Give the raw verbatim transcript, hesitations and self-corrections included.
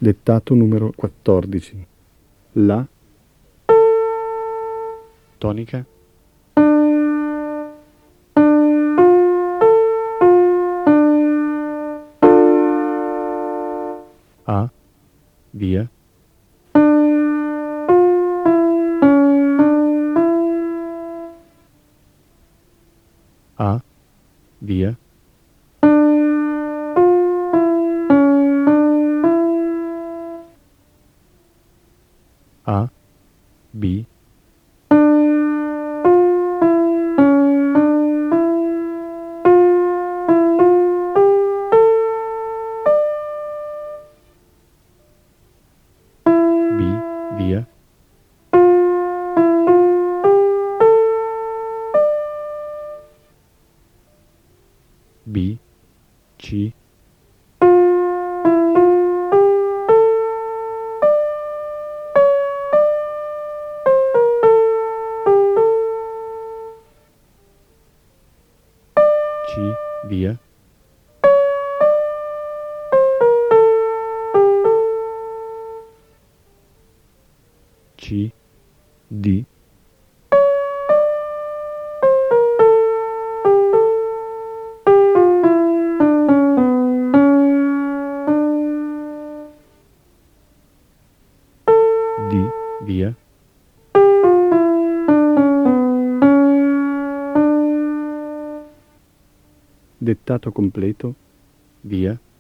Dettato numero quattordici. La tonica A via A via A B B via B C C via C D D via dettato completo via